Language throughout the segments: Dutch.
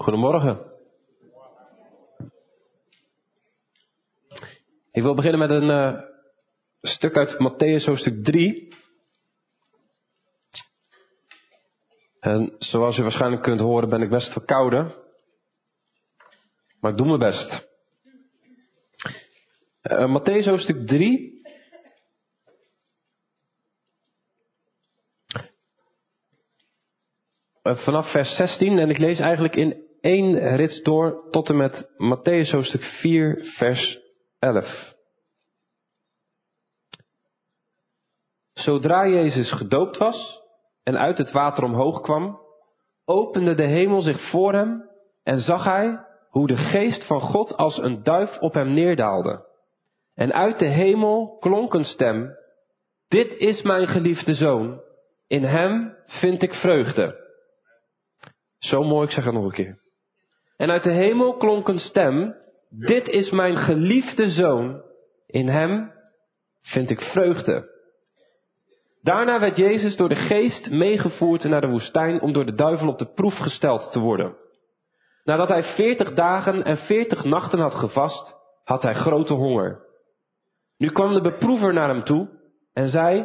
Goedemorgen. Ik wil beginnen met een stuk uit Mattheüs hoofdstuk 3. En zoals u waarschijnlijk kunt horen ben ik best verkouden. Maar ik doe mijn best. Mattheüs hoofdstuk 3. Vanaf vers 16 en ik lees eigenlijk in één rits door tot en met Mattheüs hoofdstuk 4 vers 11. Zodra Jezus gedoopt was en uit het water omhoog kwam, opende de hemel zich voor hem en zag hij hoe de geest van God als een duif op hem neerdaalde. En uit de hemel klonk een stem: dit is mijn geliefde zoon, in hem vind ik vreugde. Zo mooi, ik zeg het nog een keer. En uit de hemel klonk een stem: dit is mijn geliefde zoon, in hem vind ik vreugde. Daarna werd Jezus door de geest meegevoerd naar de woestijn om door de duivel op de proef gesteld te worden. Nadat hij 40 dagen en 40 nachten had gevast, had hij grote honger. Nu kwam de beproever naar hem toe en zei: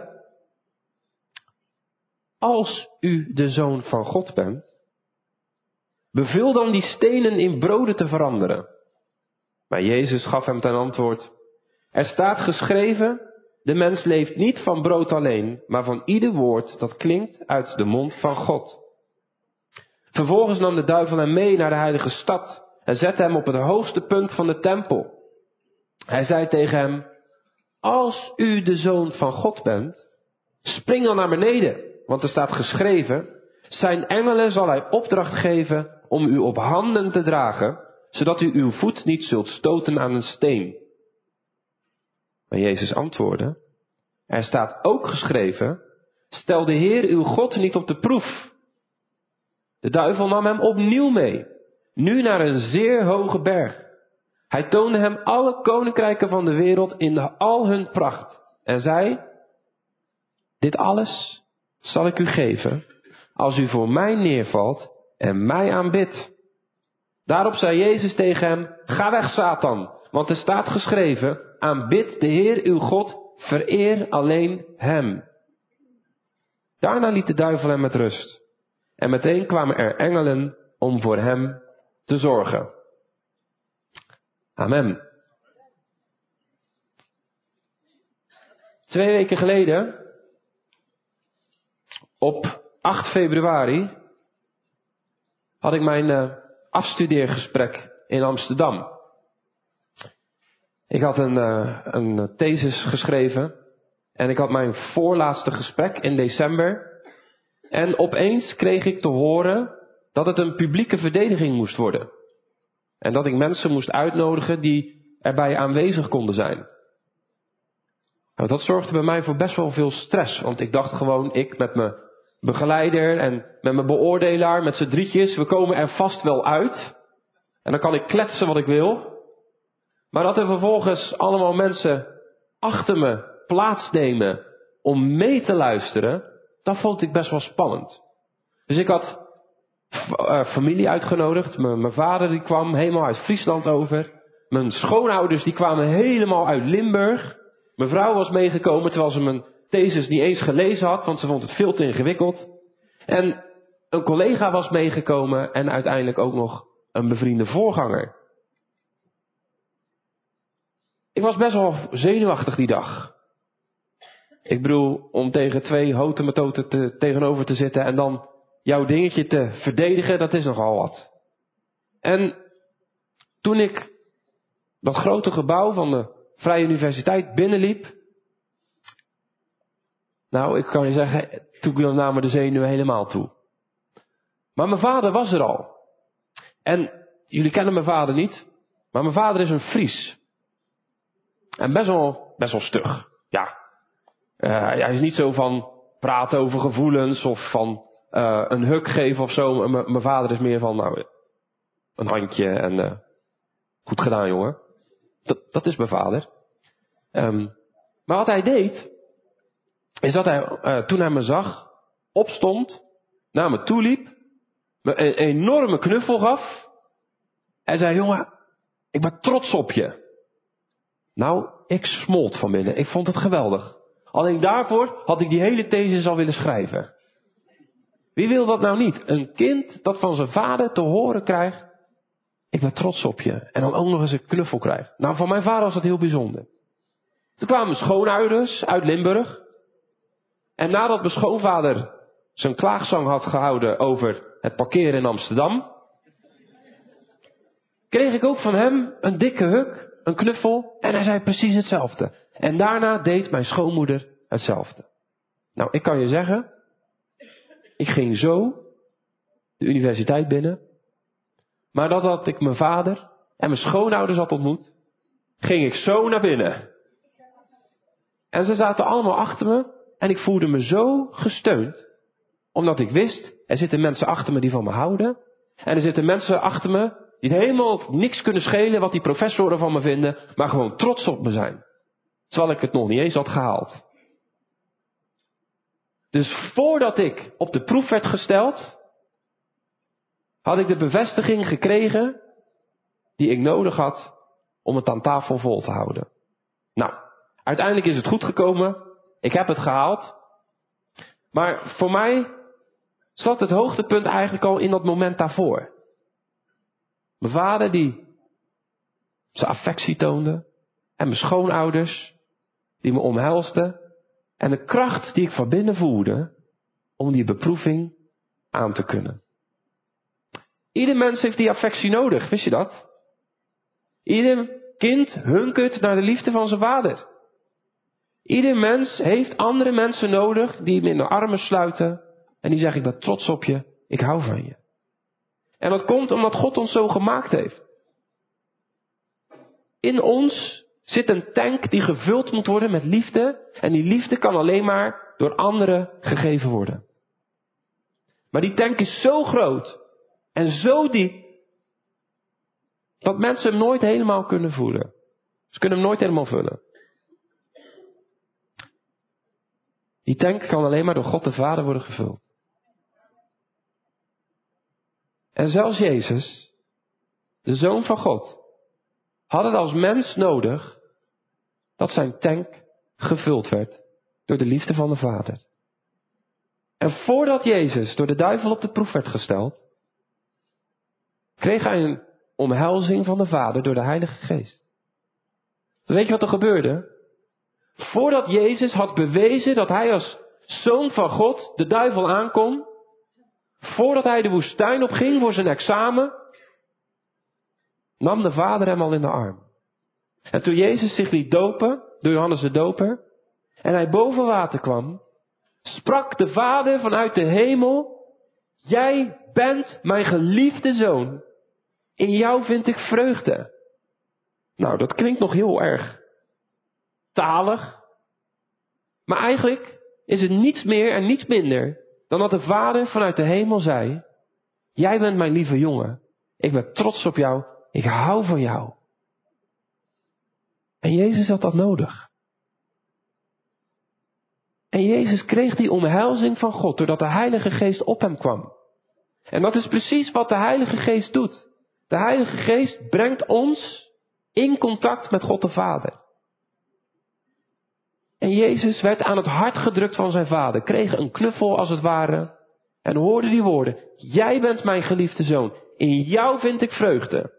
als u de zoon van God bent, beveel dan die stenen in broden te veranderen. Maar Jezus gaf hem ten antwoord: er staat geschreven, de mens leeft niet van brood alleen, maar van ieder woord dat klinkt uit de mond van God. Vervolgens nam de duivel hem mee naar de heilige stad en zette hem op het hoogste punt van de tempel. Hij zei tegen hem: als u de zoon van God bent, spring dan naar beneden, want er staat geschreven, zijn engelen zal hij opdracht geven om u op handen te dragen, zodat u uw voet niet zult stoten aan een steen. Maar Jezus antwoordde: er staat ook geschreven, stel de Heer uw God niet op de proef. De duivel nam hem opnieuw mee, nu naar een zeer hoge berg. Hij toonde hem alle koninkrijken van de wereld in al hun pracht en zei: dit alles zal ik u geven, als u voor mij neervalt en mij aanbidt. Daarop zei Jezus tegen hem: ga weg, Satan, want er staat geschreven, aanbid de Heer uw God, vereer alleen hem. Daarna liet de duivel hem met rust. En meteen kwamen er engelen om voor hem te zorgen. Amen. 2 weken geleden, op 8 februari, had ik mijn afstudeergesprek in Amsterdam. Ik had een thesis geschreven en ik had mijn voorlaatste gesprek in december. En opeens kreeg ik te horen dat het een publieke verdediging moest worden. En dat ik mensen moest uitnodigen die erbij aanwezig konden zijn. Nou, dat zorgde bij mij voor best wel veel stress. Want ik dacht gewoon, ik met mijn begeleider en met mijn beoordelaar, met z'n drietjes, we komen er vast wel uit. En dan kan ik kletsen wat ik wil. Maar dat er vervolgens allemaal mensen achter me plaatsnemen om mee te luisteren, dat vond ik best wel spannend. Dus ik had familie uitgenodigd. Mijn vader die kwam helemaal uit Friesland over. Mijn schoonouders die kwamen helemaal uit Limburg. Mijn vrouw was meegekomen terwijl ze mijn thesis niet eens gelezen had, want ze vond het veel te ingewikkeld. En een collega was meegekomen en uiteindelijk ook nog een bevriende voorganger. Ik was best wel zenuwachtig die dag. Ik bedoel, om tegen 2 hotemetoten tegenover te zitten en dan jouw dingetje te verdedigen, dat is nogal wat. En toen ik dat grote gebouw van de Vrije Universiteit binnenliep, nou, ik kan je zeggen, toen namen de zenuwen helemaal toe. Maar mijn vader was er al. En jullie kennen mijn vader niet, maar mijn vader is een Fries. En best wel stug, ja. Hij is niet zo van praten over gevoelens of van een huk geven of zo. Mijn vader is meer van, nou, een handje en goed gedaan, jongen. Dat is mijn vader. Maar wat hij deed, is dat hij, toen hij me zag, opstond, naar me toe liep, me een enorme knuffel gaf Hij zei, jongen, ik ben trots op je. Nou, ik smolt van binnen. Ik vond het geweldig. Alleen daarvoor had ik die hele thesis al willen schrijven. Wie wil dat nou niet? Een kind dat van zijn vader te horen krijgt, ik ben trots op je. En dan ook nog eens een knuffel krijgt. Nou, voor mijn vader was dat heel bijzonder. Toen kwamen schoonouders uit Limburg. En nadat mijn schoonvader zijn klaagzang had gehouden over het parkeren in Amsterdam, kreeg ik ook van hem een dikke huk, een knuffel, en hij zei precies hetzelfde. En daarna deed mijn schoonmoeder hetzelfde. Nou, ik kan je zeggen, ik ging zo de universiteit binnen, maar nadat ik mijn vader en mijn schoonouders had ontmoet, ging ik zo naar binnen. En ze zaten allemaal achter me en ik voelde me zo gesteund, omdat ik wist, er zitten mensen achter me die van me houden, en er zitten mensen achter me die het helemaal niks kunnen schelen wat die professoren van me vinden, maar gewoon trots op me zijn. Terwijl ik het nog niet eens had gehaald. Dus voordat ik op de proef werd gesteld, had ik de bevestiging gekregen die ik nodig had om het aan tafel vol te houden. Nou, uiteindelijk is het goed gekomen. Ik heb het gehaald. Maar voor mij zat het hoogtepunt eigenlijk al in dat moment daarvoor. Mijn vader die zijn affectie toonde. En mijn schoonouders die me omhelsden. En de kracht die ik van binnen voelde om die beproeving aan te kunnen. Ieder mens heeft die affectie nodig, wist je dat? Ieder kind hunkert naar de liefde van zijn vader. Ieder mens heeft andere mensen nodig die hem in de armen sluiten en die zeggen, ik ben trots op je, ik hou van je. En dat komt omdat God ons zo gemaakt heeft. In ons zit een tank die gevuld moet worden met liefde en die liefde kan alleen maar door anderen gegeven worden. Maar die tank is zo groot en zo diep dat mensen hem nooit helemaal kunnen voelen. Ze kunnen hem nooit helemaal vullen. Die tank kan alleen maar door God de Vader worden gevuld. En zelfs Jezus, de Zoon van God, had het als mens nodig dat zijn tank gevuld werd door de liefde van de Vader. En voordat Jezus door de duivel op de proef werd gesteld, kreeg hij een omhelzing van de Vader door de Heilige Geest. Weet je wat er gebeurde? Voordat Jezus had bewezen dat hij als Zoon van God de duivel aankon, voordat hij de woestijn opging voor zijn examen, nam de Vader hem al in de arm. En toen Jezus zich liet dopen door Johannes de Doper en hij boven water kwam, sprak de Vader vanuit de hemel, jij bent mijn geliefde Zoon. In jou vind ik vreugde. Nou, dat klinkt nog heel erg talig. Maar eigenlijk is het niets meer en niets minder dan dat de Vader vanuit de hemel zei, jij bent mijn lieve jongen. Ik ben trots op jou. Ik hou van jou. En Jezus had dat nodig. En Jezus kreeg die omhelzing van God doordat de Heilige Geest op hem kwam. En dat is precies wat de Heilige Geest doet. De Heilige Geest brengt ons in contact met God de Vader. En Jezus werd aan het hart gedrukt van zijn Vader, kreeg een knuffel als het ware en hoorde die woorden, jij bent mijn geliefde Zoon, in jou vind ik vreugde.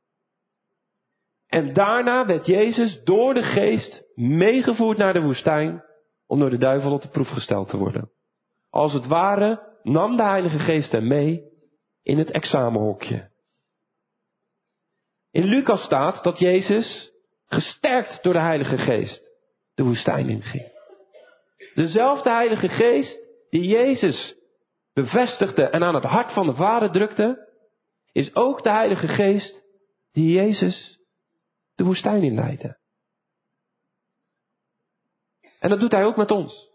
En daarna werd Jezus door de Geest meegevoerd naar de woestijn om door de duivel op de proef gesteld te worden. Als het ware nam de Heilige Geest hem mee in het examenhokje. In Lucas staat dat Jezus, gesterkt door de Heilige Geest, de woestijn inging. Dezelfde Heilige Geest die Jezus bevestigde en aan het hart van de Vader drukte, is ook de Heilige Geest die Jezus de woestijn inleidde. En dat doet hij ook met ons.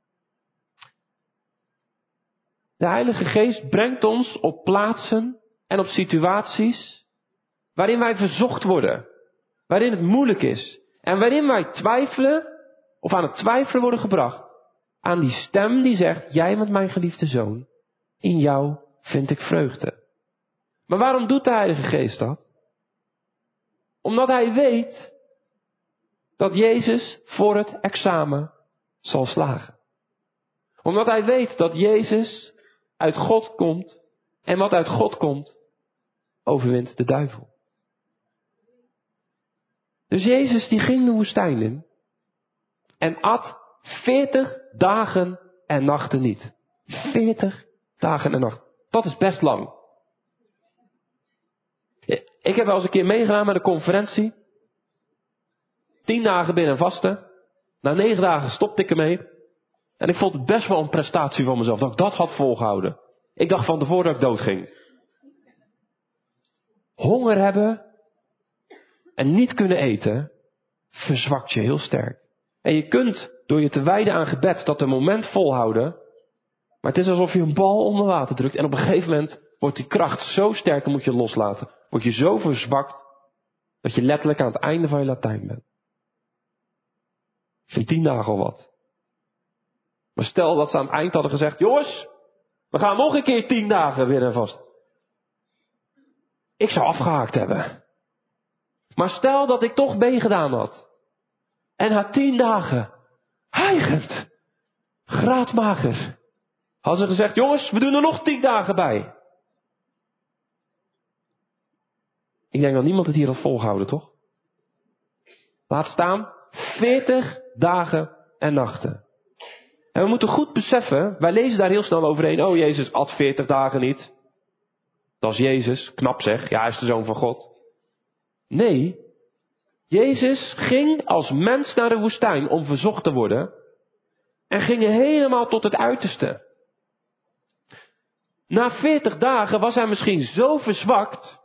De Heilige Geest brengt ons op plaatsen en op situaties waarin wij verzocht worden, waarin het moeilijk is en waarin wij twijfelen of aan het twijfelen worden gebracht aan die stem die zegt, jij bent mijn geliefde Zoon, in jou vind ik vreugde. Maar waarom doet de Heilige Geest dat? Omdat hij weet dat Jezus voor het examen zal slagen. Omdat hij weet dat Jezus uit God komt. En wat uit God komt, overwint de duivel. Dus Jezus die ging de woestijn in. En at 40 dagen en nachten niet. 40 dagen en nachten. Dat is best lang. Ik heb wel eens een keer meegedaan met een conferentie. 10 dagen binnen vasten. Na 9 dagen stopte ik ermee. En ik vond het best wel een prestatie van mezelf. Dat ik dat had volgehouden. Ik dacht van tevoren dat ik dood ging. Honger hebben. En niet kunnen eten. Verzwakt je heel sterk. En je kunt door je te wijden aan gebed dat een moment volhouden. Maar het is alsof je een bal onder water drukt. En op een gegeven moment wordt die kracht zo sterk en moet je loslaten. Word je zo verzwakt. Dat je letterlijk aan het einde van je Latijn bent. Ik vind 10 dagen al wat. Maar stel dat ze aan het eind hadden gezegd. Jongens, we gaan nog een keer 10 dagen weer en vast. Ik zou afgehaakt hebben. Maar stel dat ik toch meegedaan had. En na 10 dagen, hijgend, graadmager, hadden ze gezegd, jongens, we doen er nog 10 dagen bij. Ik denk dat niemand het hier had volgehouden, toch? Laat staan, 40 dagen en nachten. En we moeten goed beseffen, wij lezen daar heel snel overheen, oh Jezus at 40 dagen niet. Dat is Jezus, knap zeg, ja hij is de Zoon van God. Nee, Jezus ging als mens naar de woestijn om verzocht te worden. En ging helemaal tot het uiterste. Na 40 dagen was hij misschien zo verzwakt.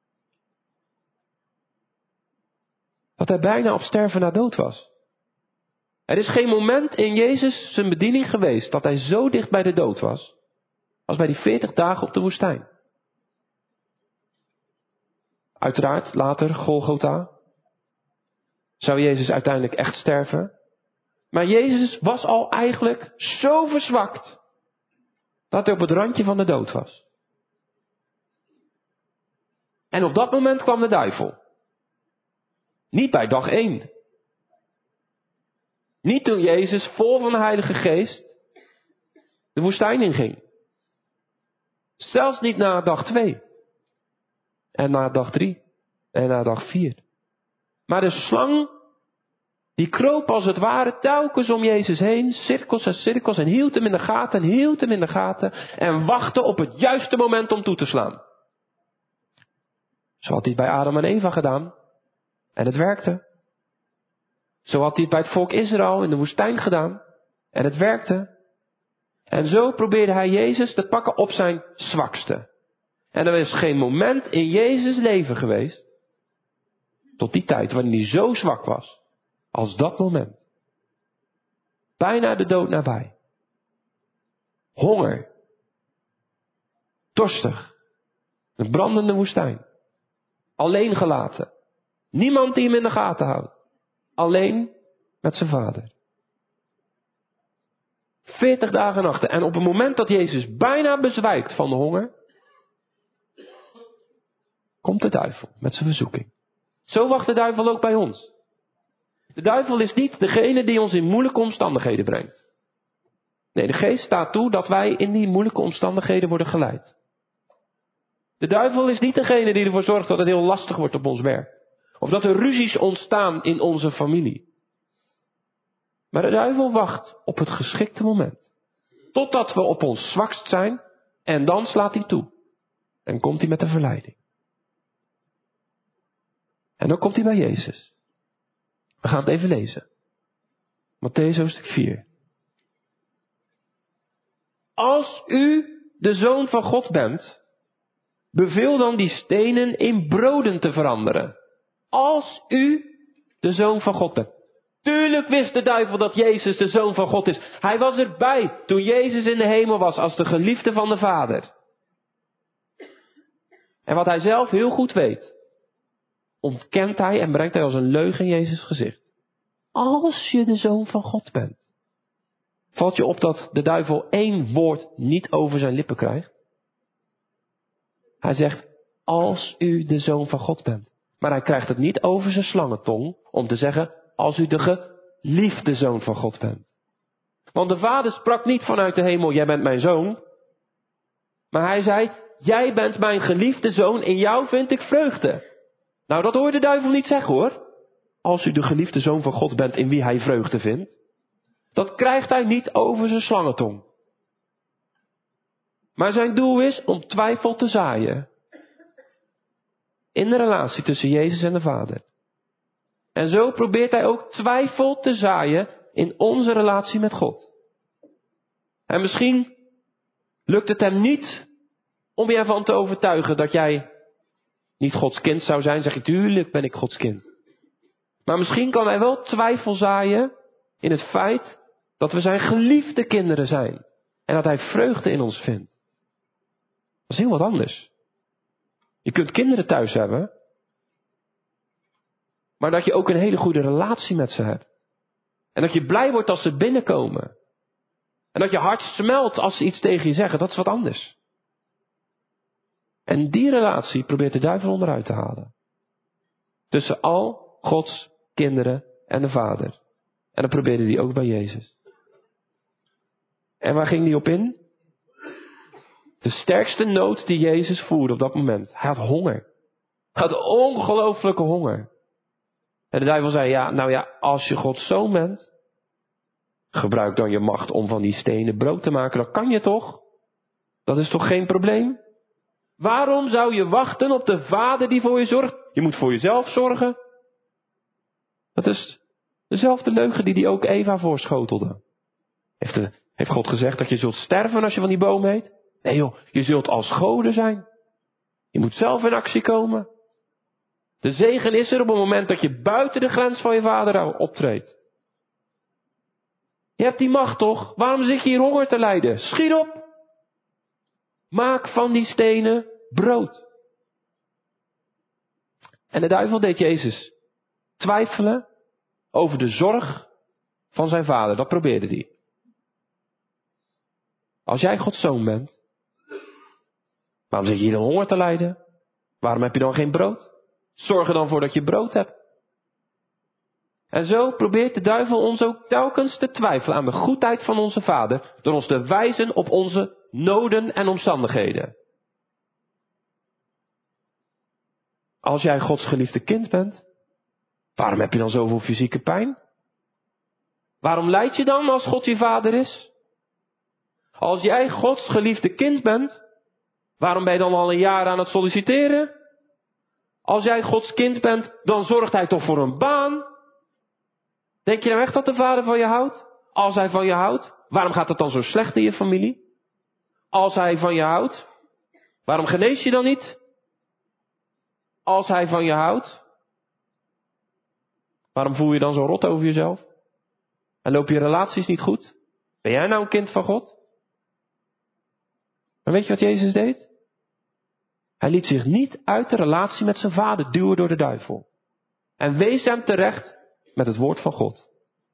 Dat hij bijna op sterven na dood was. Er is geen moment in Jezus zijn bediening geweest dat hij zo dicht bij de dood was. Als bij die 40 dagen op de woestijn. Uiteraard later Golgotha. Zou Jezus uiteindelijk echt sterven. Maar Jezus was al eigenlijk zo verzwakt. Dat hij op het randje van de dood was. En op dat moment kwam de duivel. Niet bij dag 1. Niet toen Jezus vol van de Heilige Geest de woestijn inging. Zelfs niet na dag 2. En na dag 3. En na dag 4. Maar de slang, die kroop als het ware telkens om Jezus heen, cirkels en cirkels, en hield hem in de gaten, en hield hem in de gaten, en wachtte op het juiste moment om toe te slaan. Zo had hij het bij Adam en Eva gedaan. En het werkte. Zo had hij het bij het volk Israël in de woestijn gedaan. En het werkte. En zo probeerde hij Jezus te pakken op zijn zwakste. En er is geen moment in Jezus' leven geweest, tot die tijd wanneer hij zo zwak was, als dat moment. Bijna de dood nabij. Honger. Dorstig. Een brandende woestijn. Alleen gelaten. Niemand die hem in de gaten houdt. Alleen met zijn vader. 40 dagen en nachten. En op het moment dat Jezus bijna bezwijkt van de honger, komt de duivel met zijn verzoeking. Zo wacht de duivel ook bij ons. De duivel is niet degene die ons in moeilijke omstandigheden brengt. Nee, de geest staat toe dat wij in die moeilijke omstandigheden worden geleid. De duivel is niet degene die ervoor zorgt dat het heel lastig wordt op ons werk. Of dat er ruzies ontstaan in onze familie. Maar de duivel wacht op het geschikte moment. Totdat we op ons zwakst zijn. En dan slaat hij toe. En komt hij met de verleiding. En dan komt hij bij Jezus. We gaan het even lezen. Mattheüs hoofdstuk 4. Als u de Zoon van God bent, beveel dan die stenen in broden te veranderen. Als u de Zoon van God bent. Tuurlijk wist de duivel dat Jezus de Zoon van God is. Hij was erbij toen Jezus in de hemel was als de geliefde van de Vader. En wat hij zelf heel goed weet, ontkent hij en brengt hij als een leugen in Jezus' gezicht. Als je de Zoon van God bent. Valt je op dat de duivel 1 woord niet over zijn lippen krijgt? Hij zegt, als u de Zoon van God bent. Maar hij krijgt het niet over zijn slangentong om te zeggen, als u de geliefde zoon van God bent. Want de vader sprak niet vanuit de hemel, jij bent mijn zoon. Maar hij zei, jij bent mijn geliefde zoon, in jou vind ik vreugde. Nou, dat hoort de duivel niet zeggen hoor. Als u de geliefde zoon van God bent in wie hij vreugde vindt. Dat krijgt hij niet over zijn slangentong. Maar zijn doel is om twijfel te zaaien. In de relatie tussen Jezus en de Vader. En zo probeert hij ook twijfel te zaaien in onze relatie met God. En misschien lukt het hem niet om je ervan te overtuigen dat jij niet Gods kind zou zijn. Zeg je, tuurlijk ben ik Gods kind. Maar misschien kan hij wel twijfel zaaien in het feit dat we zijn geliefde kinderen zijn. En dat hij vreugde in ons vindt. Dat is heel wat anders. Je kunt kinderen thuis hebben. Maar dat je ook een hele goede relatie met ze hebt. En dat je blij wordt als ze binnenkomen. En dat je hart smelt als ze iets tegen je zeggen. Dat is wat anders. En die relatie probeert de duivel onderuit te halen. Tussen al Gods kinderen en de Vader. En dat probeerde hij ook bij Jezus. En waar ging hij op in? De sterkste nood die Jezus voerde op dat moment. Hij had honger. Hij had ongelooflijke honger. En de duivel zei, als je Gods zoon bent, gebruik dan je macht om van die stenen brood te maken. Dat kan je toch? Dat is toch geen probleem? Waarom zou je wachten op de Vader die voor je zorgt? Je moet voor jezelf zorgen. Dat is dezelfde leugen die ook Eva voorschotelde. Heeft God gezegd dat je zult sterven als je van die boom eet? Nee joh, je zult als goden zijn. Je moet zelf in actie komen. De zegen is er op het moment dat je buiten de grens van je vader optreedt. Je hebt die macht toch? Waarom zit je hier honger te lijden? Schiet op! Maak van die stenen brood. En de duivel deed Jezus twijfelen over de zorg van zijn vader. Dat probeerde hij. Als jij Gods zoon bent, waarom zit je hier dan honger te lijden? Waarom heb je dan geen brood? Zorg er dan voor dat je brood hebt. En zo probeert de duivel ons ook telkens te twijfelen aan de goedheid van onze Vader, door ons te wijzen op onze noden en omstandigheden. Als jij Gods geliefde kind bent, waarom heb je dan zoveel fysieke pijn? Waarom lijd je dan als God je vader is? Als jij Gods geliefde kind bent, waarom ben je dan al een jaar aan het solliciteren? Als jij Gods kind bent, dan zorgt hij toch voor een baan? Denk je nou echt dat de vader van je houdt? Als hij van je houdt, waarom gaat het dan zo slecht in je familie? Als hij van je houdt, waarom genees je dan niet? Als hij van je houdt, waarom voel je dan zo rot over jezelf? En loop je relaties niet goed? Ben jij nou een kind van God? Maar weet je wat Jezus deed? Hij liet zich niet uit de relatie met zijn vader duwen door de duivel. En wees hem terecht met het woord van God.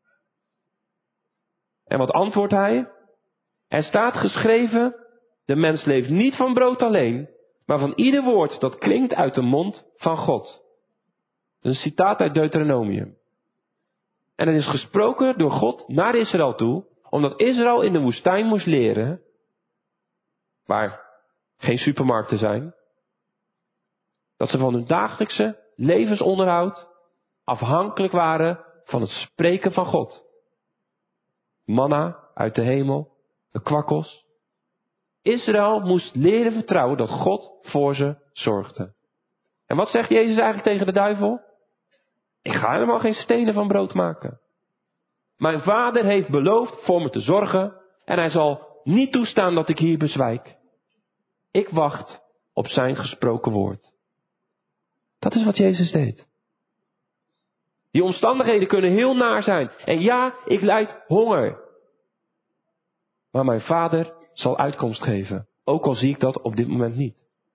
En wat antwoordt hij? Er staat geschreven, de mens leeft niet van brood alleen, maar van ieder woord dat klinkt uit de mond van God. Dat is een citaat uit Deuteronomium. En het is gesproken door God naar Israël toe, omdat Israël in de woestijn moest leren, waar geen supermarkten zijn, dat ze van hun dagelijkse levensonderhoud afhankelijk waren van het spreken van God. Manna uit de hemel, de kwakkels. Israël moest leren vertrouwen dat God voor ze zorgde. En wat zegt Jezus eigenlijk tegen de duivel? Ik ga helemaal geen stenen van brood maken. Mijn vader heeft beloofd voor me te zorgen en hij zal niet toestaan dat ik hier bezwijk. Ik wacht op zijn gesproken woord. Dat is wat Jezus deed. Die omstandigheden kunnen heel naar zijn. En ja, ik lijd honger. Maar mijn vader zal uitkomst geven. Ook al zie ik dat op dit moment niet.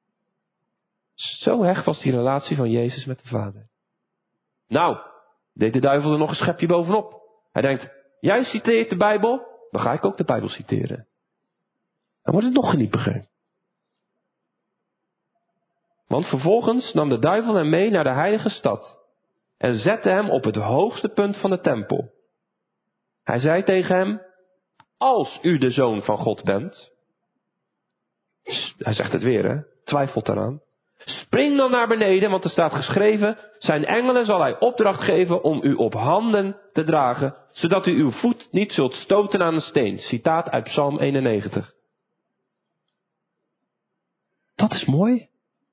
Zo hecht was die relatie van Jezus met de Vader. Nou, deed de duivel er nog een schepje bovenop. Hij denkt, jij citeert de Bijbel, dan ga ik ook de Bijbel citeren. Dan wordt het nog geniepiger. Want vervolgens nam de duivel hem mee naar de heilige stad en zette hem op het hoogste punt van de tempel. Hij zei tegen hem, als u de zoon van God bent. Hij zegt het weer, hè? Twijfelt eraan. Spring dan naar beneden, want er staat geschreven, zijn engelen zal hij opdracht geven om u op handen te dragen, zodat u uw voet niet zult stoten aan een steen. Citaat uit Psalm 91. Dat is mooi.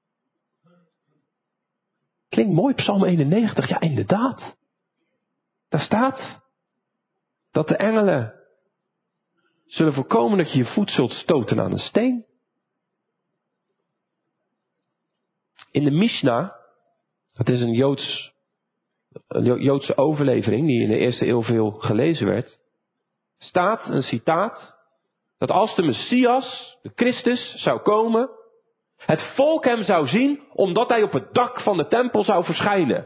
Klinkt mooi, Psalm 91. Ja, inderdaad. Daar staat dat de engelen zullen voorkomen dat je je voet zult stoten aan een steen. In de Mishnah, dat is een Joodse overlevering die in de eerste eeuw veel gelezen werd, staat een citaat dat als de Messias, de Christus, zou komen, het volk hem zou zien omdat hij op het dak van de tempel zou verschijnen.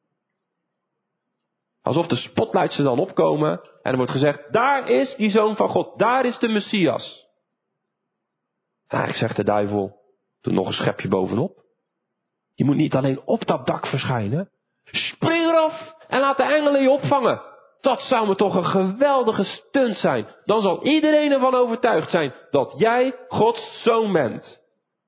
Alsof de spotlights er dan opkomen en er wordt gezegd, daar is die zoon van God, daar is de Messias. En eigenlijk zegt de duivel, doe nog een schepje bovenop. Je moet niet alleen op dat dak verschijnen. Spring eraf en laat de engelen je opvangen. Dat zou me toch een geweldige stunt zijn. Dan zal iedereen ervan overtuigd zijn dat jij Gods zoon bent.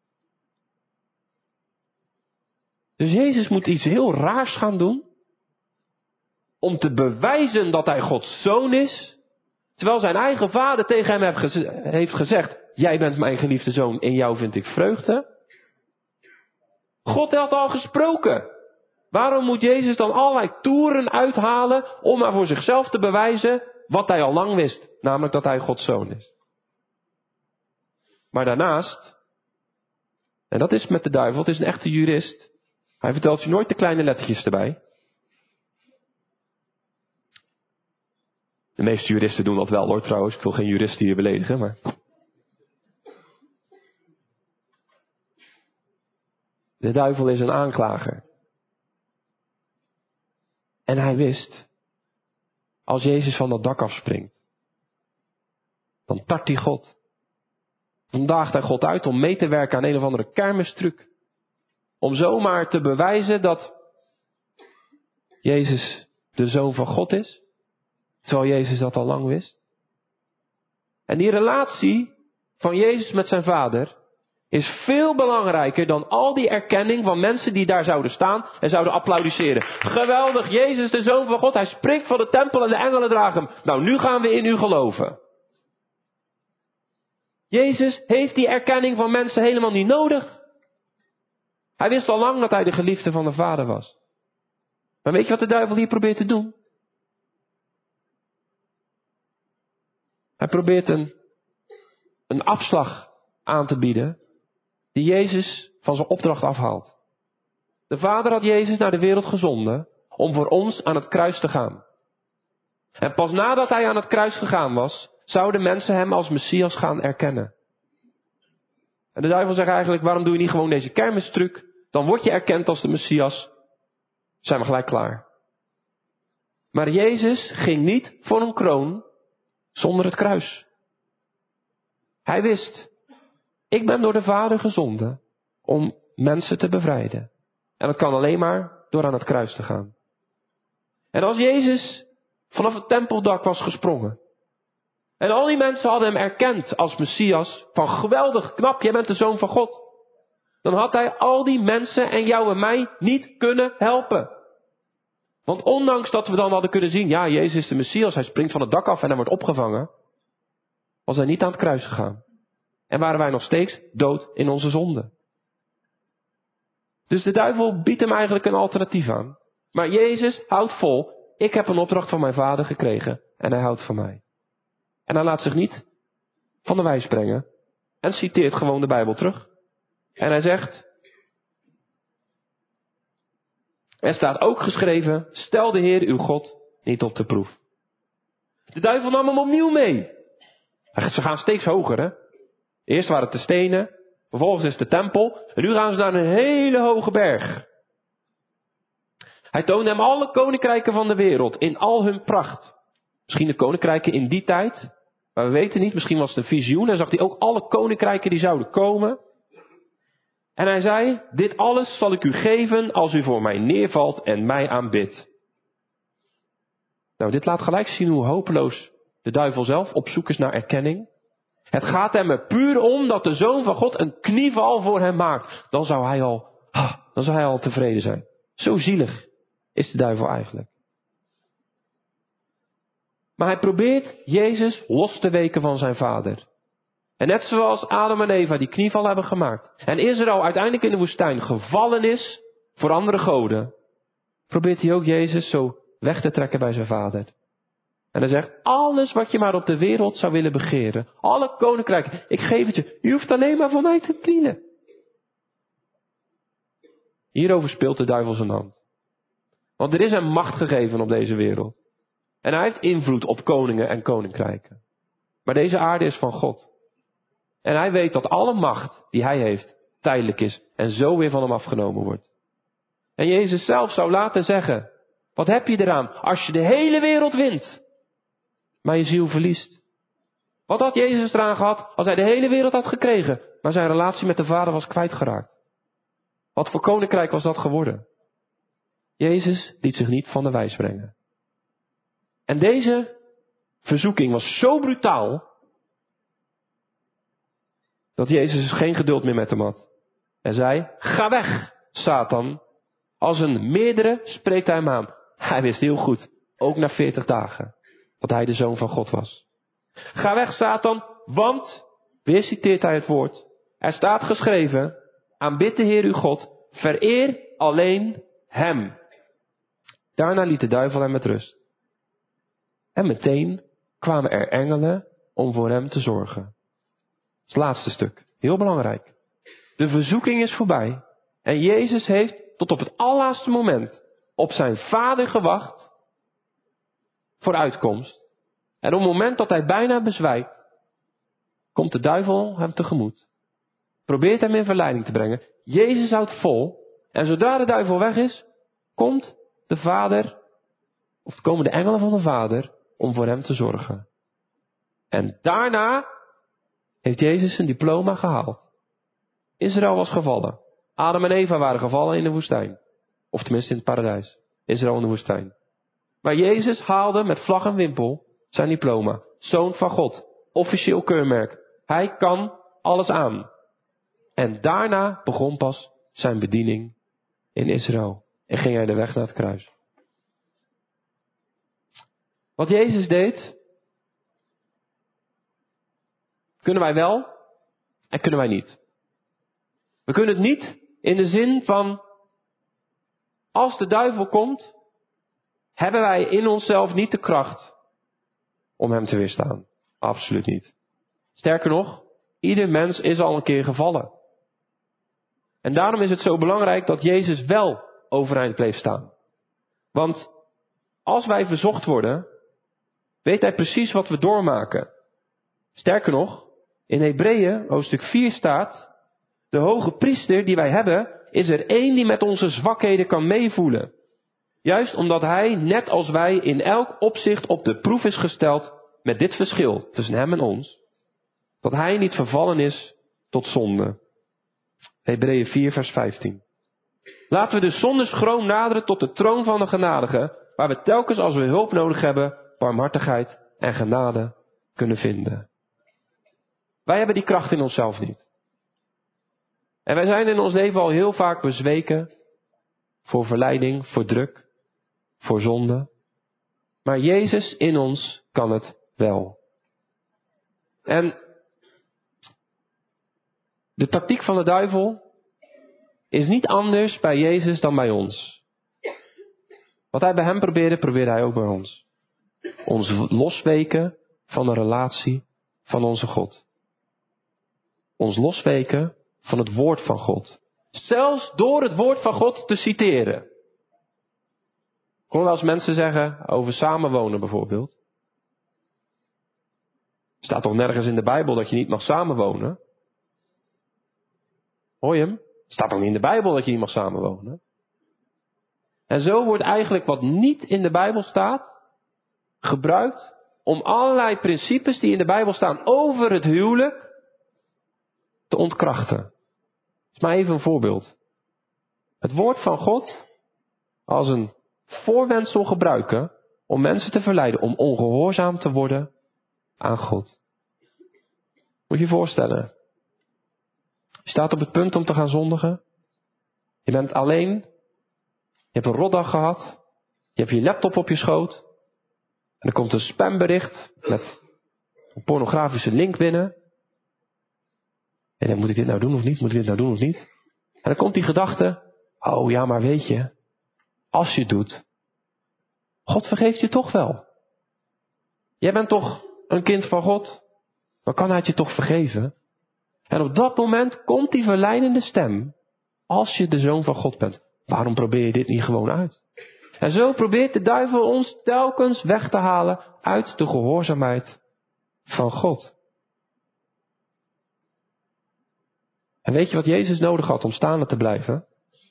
Dus Jezus moet iets heel raars gaan doen. Om te bewijzen dat hij Gods zoon is. Terwijl zijn eigen vader tegen hem heeft gezegd, jij bent mijn geliefde zoon, in jou vind ik vreugde. God had al gesproken. Waarom moet Jezus dan allerlei toeren uithalen om maar voor zichzelf te bewijzen wat hij al lang wist, namelijk dat hij Gods zoon is. Maar daarnaast, en dat is met de duivel, het is een echte jurist, hij vertelt je nooit de kleine lettertjes erbij. De meeste juristen doen dat wel hoor trouwens, ik wil geen juristen hier beledigen, maar... De duivel is een aanklager. En hij wist, als Jezus van dat dak afspringt, dan tart hij God. Dan daagt hij God uit om mee te werken aan een of andere kermistruc. Om zomaar te bewijzen dat Jezus de Zoon van God is. Terwijl Jezus dat al lang wist. En die relatie van Jezus met zijn Vader is veel belangrijker dan al die erkenning van mensen die daar zouden staan en zouden applaudisseren. Geweldig, Jezus de Zoon van God, hij springt van de tempel en de engelen dragen hem. Nou, nu gaan we in u geloven. Jezus heeft die erkenning van mensen helemaal niet nodig. Hij wist al lang dat hij de geliefde van de Vader was. Maar weet je wat de duivel hier probeert te doen? Hij probeert een afslag aan te bieden die Jezus van zijn opdracht afhaalt. De Vader had Jezus naar de wereld gezonden om voor ons aan het kruis te gaan. En pas nadat hij aan het kruis gegaan was, zouden mensen hem als Messias gaan erkennen. En de duivel zegt eigenlijk, waarom doe je niet gewoon deze kermistruc? Dan word je erkend als de Messias. Zijn we gelijk klaar. Maar Jezus ging niet voor een kroon zonder het kruis. Hij wist, ik ben door de Vader gezonden om mensen te bevrijden. En dat kan alleen maar door aan het kruis te gaan. En als Jezus vanaf het tempeldak was gesprongen. En al die mensen hadden hem erkend als Messias. Van geweldig knap, jij bent de Zoon van God. Dan had hij al die mensen en jou en mij niet kunnen helpen. Want ondanks dat we dan hadden kunnen zien, ja, Jezus is de Messias, hij springt van het dak af en hij wordt opgevangen. Was hij niet aan het kruis gegaan. En waren wij nog steeds dood in onze zonde. Dus de duivel biedt hem eigenlijk een alternatief aan. Maar Jezus houdt vol, ik heb een opdracht van mijn Vader gekregen en hij houdt van mij. En hij laat zich niet van de wijs brengen en citeert gewoon de Bijbel terug. En hij zegt, er staat ook geschreven, stel de Heer uw God niet op de proef. De duivel nam hem opnieuw mee. Ze gaan steeds hoger, hè. Eerst waren het de stenen, vervolgens is het de tempel en nu gaan ze naar een hele hoge berg. Hij toonde hem alle koninkrijken van de wereld in al hun pracht. Misschien de koninkrijken in die tijd, maar we weten niet, misschien was het een visioen en zag hij ook alle koninkrijken die zouden komen. En hij zei, dit alles zal ik u geven als u voor mij neervalt en mij aanbidt. Nou, dit laat gelijk zien hoe hopeloos de duivel zelf op zoek is naar erkenning. Het gaat hem er puur om dat de Zoon van God een knieval voor hem maakt. Dan zou hij al tevreden zijn. Zo zielig is de duivel eigenlijk. Maar hij probeert Jezus los te weken van zijn vader. En net zoals Adam en Eva die knieval hebben gemaakt. En Israël uiteindelijk in de woestijn gevallen is voor andere goden. Probeert hij ook Jezus zo weg te trekken bij zijn vader. En hij zegt, alles wat je maar op de wereld zou willen begeren. Alle koninkrijken, ik geef het je. U hoeft alleen maar voor mij te dienen. Hierover speelt de duivel zijn hand. Want er is hem macht gegeven op deze wereld. En hij heeft invloed op koningen en koninkrijken. Maar deze aarde is van God. En hij weet dat alle macht die hij heeft tijdelijk is en zo weer van hem afgenomen wordt. En Jezus zelf zou laten zeggen, wat heb je eraan als je de hele wereld wint, maar je ziel verliest? Wat had Jezus eraan gehad als hij de hele wereld had gekregen, maar zijn relatie met de Vader was kwijtgeraakt? Wat voor koninkrijk was dat geworden? Jezus liet zich niet van de wijs brengen. En deze verzoeking was zo brutaal, dat Jezus geen geduld meer met hem had. En zei, ga weg, Satan. Als een meerdere spreekt hij hem aan. Hij wist heel goed, ook na 40 dagen, dat hij de Zoon van God was. Ga weg, Satan, want, weer citeert hij het woord, er staat geschreven, aanbid de Heer uw God, vereer alleen hem. Daarna liet de duivel hem met rust. En meteen kwamen er engelen om voor hem te zorgen. Dat is het laatste stuk. Heel belangrijk. De verzoeking is voorbij. En Jezus heeft tot op het allerlaatste moment op zijn Vader gewacht voor uitkomst. En op het moment dat hij bijna bezwijkt, komt de duivel hem tegemoet. Probeert hem in verleiding te brengen. Jezus houdt vol. En zodra de duivel weg is, komt de Vader, of komen de engelen van de Vader om voor hem te zorgen. En daarna heeft Jezus zijn diploma gehaald. Israël was gevallen. Adam en Eva waren gevallen in de woestijn. Of tenminste in het paradijs. Israël in de woestijn. Maar Jezus haalde met vlag en wimpel zijn diploma. Zoon van God. Officieel keurmerk. Hij kan alles aan. En daarna begon pas zijn bediening in Israël. En ging hij de weg naar het kruis. Wat Jezus deed, kunnen wij wel en kunnen wij niet. We kunnen het niet in de zin van, als de duivel komt, hebben wij in onszelf niet de kracht om hem te weerstaan. Absoluut niet. Sterker nog, ieder mens is al een keer gevallen. En daarom is het zo belangrijk dat Jezus wel overeind bleef staan. Want als wij verzocht worden, weet hij precies wat we doormaken. Sterker nog, in Hebreeën hoofdstuk 4 staat, de hoge priester die wij hebben, is er één die met onze zwakheden kan meevoelen. Juist omdat hij, net als wij, in elk opzicht op de proef is gesteld, met dit verschil tussen hem en ons, dat hij niet vervallen is tot zonde. Hebreeën 4 vers 15. Laten we dus zonder schroom naderen tot de troon van de genadige, waar we telkens als we hulp nodig hebben, barmhartigheid en genade kunnen vinden. Wij hebben die kracht in onszelf niet. En wij zijn in ons leven al heel vaak bezweken voor verleiding, voor druk, voor zonde. Maar Jezus in ons kan het wel. En de tactiek van de duivel is niet anders bij Jezus dan bij ons. Wat hij bij hem probeerde hij ook bij ons. Ons losweken van de relatie van onze God. Ons losweken van het woord van God. Zelfs door het woord van God te citeren. Ik hoor wel eens mensen zeggen over samenwonen bijvoorbeeld. Er staat toch nergens in de Bijbel dat je niet mag samenwonen? Hoor je hem? Het staat toch niet in de Bijbel dat je niet mag samenwonen? En zo wordt eigenlijk wat niet in de Bijbel staat, gebruikt om allerlei principes die in de Bijbel staan over het huwelijk te ontkrachten. Dus Maar even een voorbeeld. Het woord van God als een voorwendsel gebruiken om mensen te verleiden om ongehoorzaam te worden aan God. Moet je je voorstellen. Je staat op het punt om te gaan zondigen. Je bent alleen. Je hebt een rotdag gehad. Je hebt je laptop op je schoot. En er komt een spambericht met een pornografische link binnen. En dan moet ik dit nou doen of niet? Moet ik dit nou doen of niet? En dan komt die gedachte. Oh ja, maar weet je. Als je het doet. God vergeeft je toch wel. Jij bent toch een kind van God. Dan kan hij het je toch vergeven. En op dat moment komt die verleidende stem. Als je de zoon van God bent. Waarom probeer je dit niet gewoon uit? En zo probeert de duivel ons telkens weg te halen uit de gehoorzaamheid van God. En weet je wat Jezus nodig had om staande te blijven?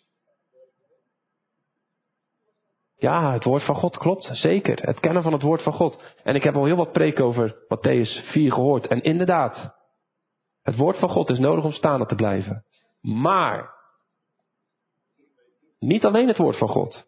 Ja, het woord van God klopt, zeker. Het kennen van het woord van God. En ik heb al heel wat preken over Mattheüs 4 gehoord. En inderdaad, het woord van God is nodig om staande te blijven. Maar, niet alleen het woord van God.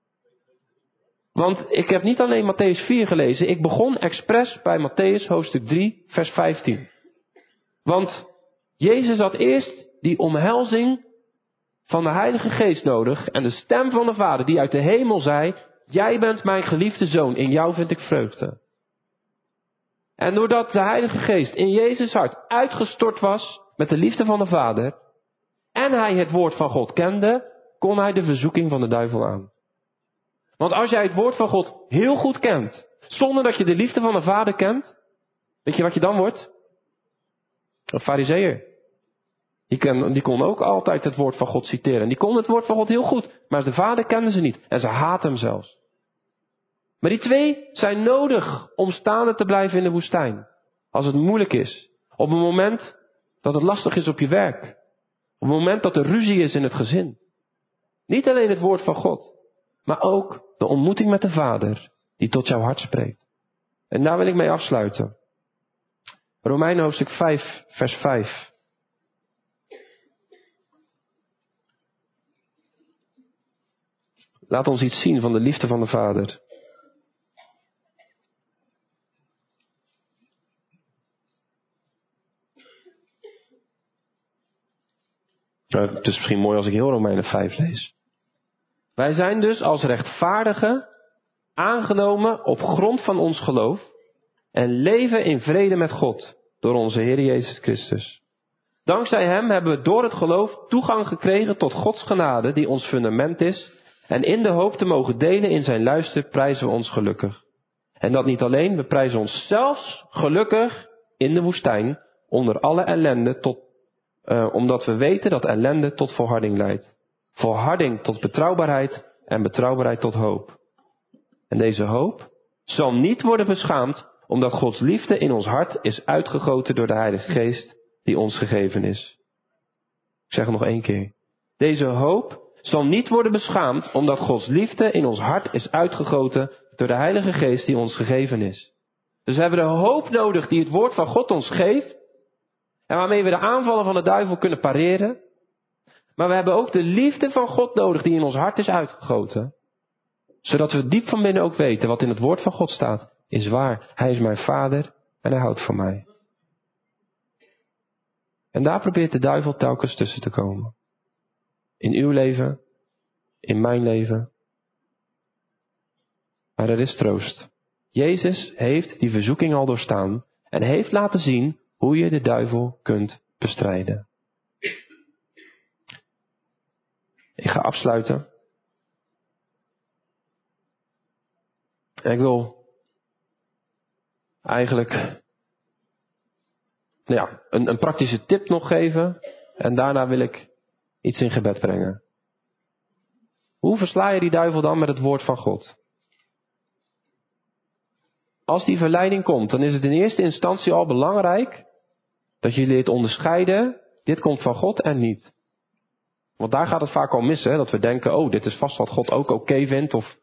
Want ik heb niet alleen Mattheüs 4 gelezen. Ik begon expres bij Mattheüs hoofdstuk 3 vers 15. Want Jezus had eerst die omhelzing van de Heilige Geest nodig. En de stem van de Vader die uit de hemel zei. Jij bent mijn geliefde zoon. In jou vind ik vreugde. En doordat de Heilige Geest in Jezus hart uitgestort was. Met de liefde van de Vader. En hij het woord van God kende. Kon hij de verzoeking van de duivel aan. Want als jij het woord van God heel goed kent. Zonder dat je de liefde van de Vader kent. Weet je wat je dan wordt? Een farizeeër. Die kon ook altijd het woord van God citeren. En die kon het woord van God heel goed. Maar de Vader kenden ze niet. En ze haatten hem zelfs. Maar die twee zijn nodig om staande te blijven in de woestijn. Als het moeilijk is. Op een moment dat het lastig is op je werk. Op het moment dat er ruzie is in het gezin. Niet alleen het woord van God. Maar ook de ontmoeting met de Vader. Die tot jouw hart spreekt. En daar wil ik mee afsluiten. Romeinen hoofdstuk 5 vers 5. Laat ons iets zien van de liefde van de Vader. Het is misschien mooi als ik heel Romeinen 5 lees. Wij zijn dus als rechtvaardigen aangenomen op grond van ons geloof en leven in vrede met God door onze Heer Jezus Christus. Dankzij Hem hebben we door het geloof toegang gekregen tot Gods genade die ons fundament is en in de hoop te mogen delen in zijn luister prijzen we ons gelukkig. En dat niet alleen, we prijzen ons zelfs gelukkig in de woestijn onder alle ellende omdat we weten dat ellende tot volharding leidt. Volharding tot betrouwbaarheid en betrouwbaarheid tot hoop. En deze hoop zal niet worden beschaamd omdat Gods liefde in ons hart is uitgegoten door de Heilige Geest die ons gegeven is. Ik zeg het nog 1 keer. Deze hoop zal niet worden beschaamd omdat Gods liefde in ons hart is uitgegoten door de Heilige Geest die ons gegeven is. Dus we hebben de hoop nodig die het woord van God ons geeft. En waarmee we de aanvallen van de duivel kunnen pareren. Maar we hebben ook de liefde van God nodig die in ons hart is uitgegoten. Zodat we diep van binnen ook weten wat in het woord van God staat. Is waar, Hij is mijn Vader en Hij houdt van mij. En daar probeert de duivel telkens tussen te komen. In uw leven, in mijn leven. Maar er is troost. Jezus heeft die verzoeking al doorstaan en heeft laten zien hoe je de duivel kunt bestrijden. Ik ga afsluiten. En ik wil eigenlijk een praktische tip nog geven. En daarna wil ik iets in gebed brengen. Hoe versla je die duivel dan met het woord van God? Als die verleiding komt, dan is het in eerste instantie al belangrijk dat je leert onderscheiden, dit komt van God en niet. Want daar gaat het vaak al mis, hè? Dat we denken, dit is vast wat God ook oké vindt. Of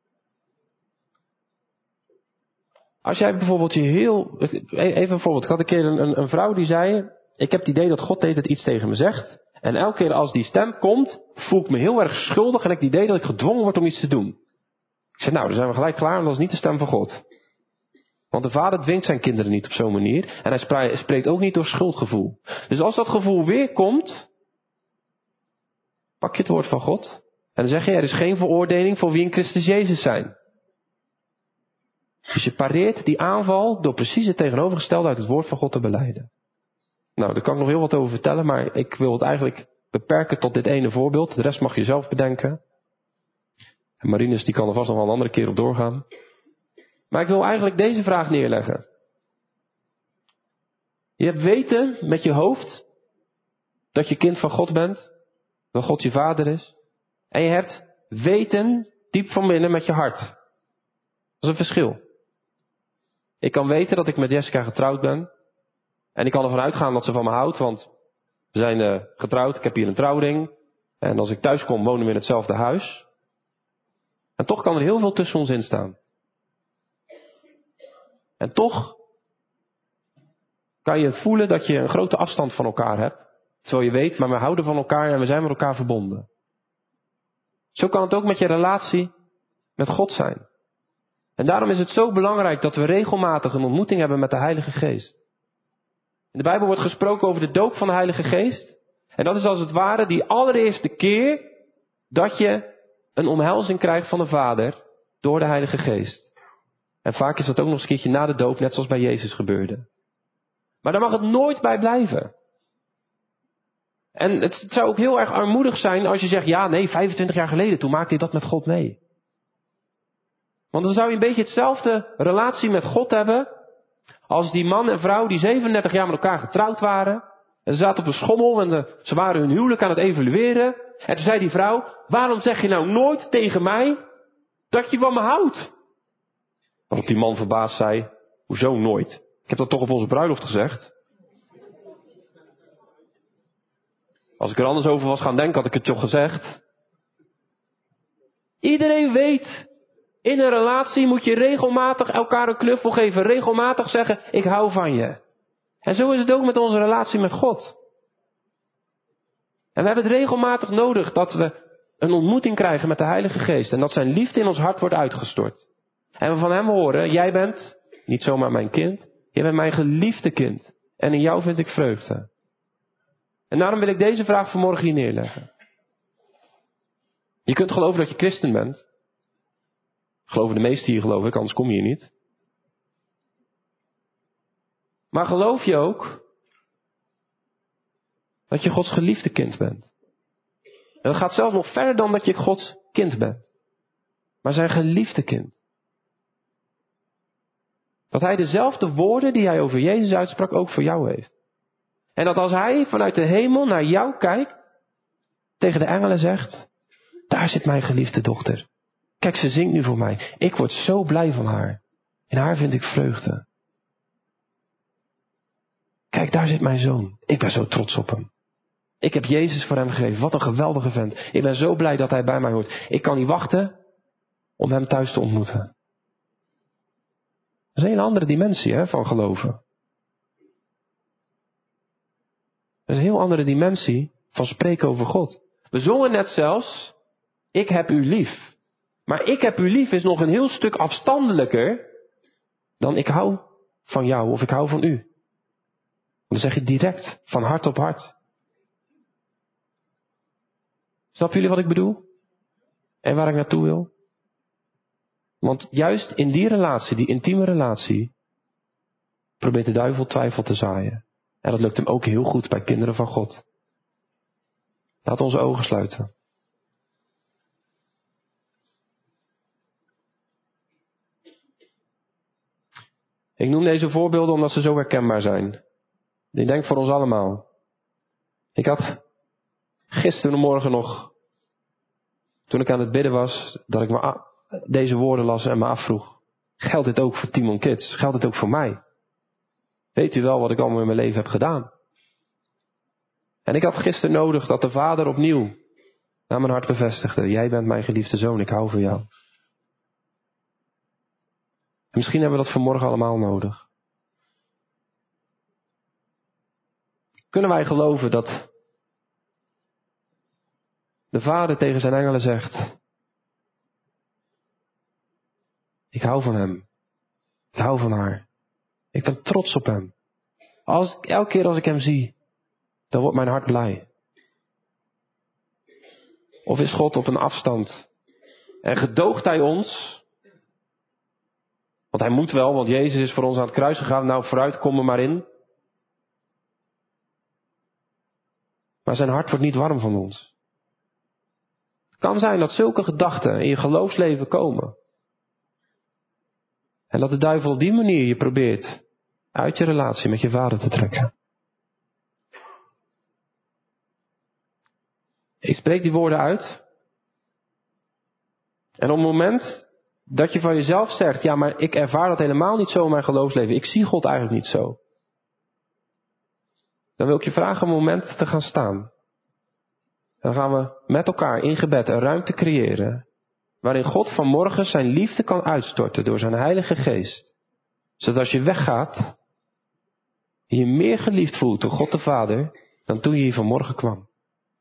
als jij bijvoorbeeld even een voorbeeld. Ik had een keer een vrouw die zei, ik heb het idee dat God iets tegen me zegt. En elke keer als die stem komt, voel ik me heel erg schuldig en ik het idee dat ik gedwongen word om iets te doen. Ik zeg, nou, dan zijn we gelijk klaar, want dat is niet de stem van God. Want de vader dwingt zijn kinderen niet op zo'n manier. En hij spreekt ook niet door schuldgevoel. Dus als dat gevoel weer komt, pak je het woord van God. En dan zeg je, er is geen veroordeling voor wie in Christus Jezus zijn. Dus je pareert die aanval door precies het tegenovergestelde uit het woord van God te belijden. Nou, daar kan ik nog heel wat over vertellen, maar ik wil het eigenlijk beperken tot dit ene voorbeeld. De rest mag je zelf bedenken. En Marinus die kan er vast nog wel een andere keer op doorgaan. Maar ik wil eigenlijk deze vraag neerleggen. Je hebt weten met je hoofd dat je kind van God bent. Dat God je vader is. En je hebt weten diep van binnen met je hart. Dat is een verschil. Ik kan weten dat ik met Jessica getrouwd ben. En ik kan ervan uitgaan dat ze van me houdt, want we zijn getrouwd. Ik heb hier een trouwring. En als ik thuis kom, wonen we in hetzelfde huis. En toch kan er heel veel tussen ons in staan. En toch kan je voelen dat je een grote afstand van elkaar hebt. Terwijl je weet, maar we houden van elkaar en we zijn met elkaar verbonden. Zo kan het ook met je relatie met God zijn. En daarom is het zo belangrijk dat we regelmatig een ontmoeting hebben met de Heilige Geest. In de Bijbel wordt gesproken over de doop van de Heilige Geest. En dat is als het ware die allereerste keer dat je een omhelzing krijgt van de Vader door de Heilige Geest. En vaak is dat ook nog eens een keertje na de doop, net zoals bij Jezus gebeurde. Maar daar mag het nooit bij blijven. En het zou ook heel erg armoedig zijn als je zegt, ja nee, 25 jaar geleden, toen maakte je dat met God mee. Want dan zou je een beetje hetzelfde relatie met God hebben als die man en vrouw die 37 jaar met elkaar getrouwd waren. En ze zaten op een schommel en ze waren hun huwelijk aan het evalueren. En toen zei die vrouw, waarom zeg je nou nooit tegen mij dat je van me houdt? Waarop die man verbaasd zei, hoezo nooit? Ik heb dat toch op onze bruiloft gezegd. Als ik er anders over was gaan denken, had ik het toch gezegd. Iedereen weet, in een relatie moet je regelmatig elkaar een knuffel geven. Regelmatig zeggen, ik hou van je. En zo is het ook met onze relatie met God. En we hebben het regelmatig nodig dat we een ontmoeting krijgen met de Heilige Geest. En dat zijn liefde in ons hart wordt uitgestort. En we van hem horen, jij bent niet zomaar mijn kind. Jij bent mijn geliefde kind. En in jou vind ik vreugde. En daarom wil ik deze vraag vanmorgen hier neerleggen. Je kunt geloven dat je christen bent. Geloven de meesten hier, geloof ik, anders kom je hier niet. Maar geloof je ook dat je Gods geliefde kind bent? En dat gaat zelfs nog verder dan dat je Gods kind bent. Maar zijn geliefde kind. Dat hij dezelfde woorden die hij over Jezus uitsprak ook voor jou heeft. En dat als hij vanuit de hemel naar jou kijkt, tegen de engelen zegt, daar zit mijn geliefde dochter. Kijk, ze zingt nu voor mij. Ik word zo blij van haar. In haar vind ik vreugde. Kijk, daar zit mijn zoon. Ik ben zo trots op hem. Ik heb Jezus voor hem gegeven. Wat een geweldige vent. Ik ben zo blij dat hij bij mij hoort. Ik kan niet wachten om hem thuis te ontmoeten. Dat is een hele andere dimensie van geloven. Dat is een heel andere dimensie van spreken over God. We zongen net zelfs, ik heb u lief. Maar ik heb u lief is nog een heel stuk afstandelijker dan ik hou van jou of ik hou van u. Want dan zeg je direct, van hart op hart. Snappen jullie wat ik bedoel? En waar ik naartoe wil? Want juist in die relatie, die intieme relatie, probeert de duivel twijfel te zaaien. En dat lukt hem ook heel goed bij kinderen van God. Laat onze ogen sluiten. Ik noem deze voorbeelden omdat ze zo herkenbaar zijn. Ik denk voor ons allemaal. Ik had gisterenmorgen nog, toen ik aan het bidden was, dat ik me deze woorden las en me afvroeg. Geldt dit ook voor Timon Kids? Geldt dit ook voor mij? Weet u wel wat ik allemaal in mijn leven heb gedaan? En ik had gisteren nodig dat de Vader opnieuw naar mijn hart bevestigde. Jij bent mijn geliefde zoon, ik hou van jou. En misschien hebben we dat vanmorgen allemaal nodig. Kunnen wij geloven dat de Vader tegen zijn engelen zegt: ik hou van hem. Ik hou van haar. Ik ben trots op hem. Elke keer als ik hem zie, dan wordt mijn hart blij. Of is God op een afstand en gedoogt hij ons? Want hij moet wel, want Jezus is voor ons aan het kruis gegaan. Nou, vooruit, kom er maar in. Maar zijn hart wordt niet warm van ons. Het kan zijn dat zulke gedachten in je geloofsleven komen. En dat de duivel op die manier je probeert uit je relatie met je vader te trekken. Ik spreek die woorden uit. En op het moment dat je van jezelf zegt: ja, maar ik ervaar dat helemaal niet zo in mijn geloofsleven. Ik zie God eigenlijk niet zo. Dan wil ik je vragen een moment te gaan staan. Dan gaan we met elkaar in gebed een ruimte creëren waarin God vanmorgen zijn liefde kan uitstorten door zijn Heilige Geest. Zodat als je weggaat, je je meer geliefd voelt door God de Vader dan toen je hier vanmorgen kwam.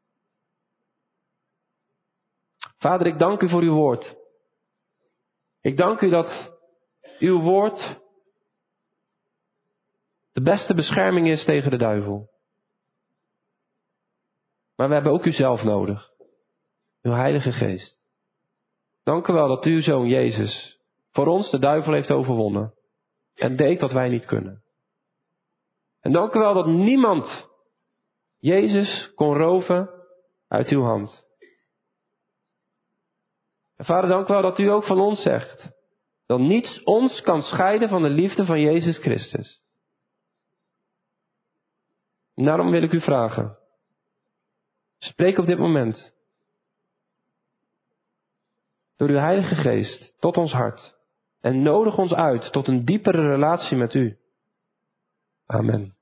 Vader, ik dank u voor uw woord. Ik dank u dat uw woord de beste bescherming is tegen de duivel. Maar we hebben ook u zelf nodig. Uw Heilige Geest. Dank u wel dat uw Zoon Jezus voor ons de duivel heeft overwonnen. En deed wat wij niet kunnen. En dank u wel dat niemand Jezus kon roven uit uw hand. En Vader, dank u wel dat u ook van ons zegt dat niets ons kan scheiden van de liefde van Jezus Christus. En daarom wil ik u vragen. Spreek op dit moment door uw Heilige Geest tot ons hart. En nodig ons uit tot een diepere relatie met u. Amen.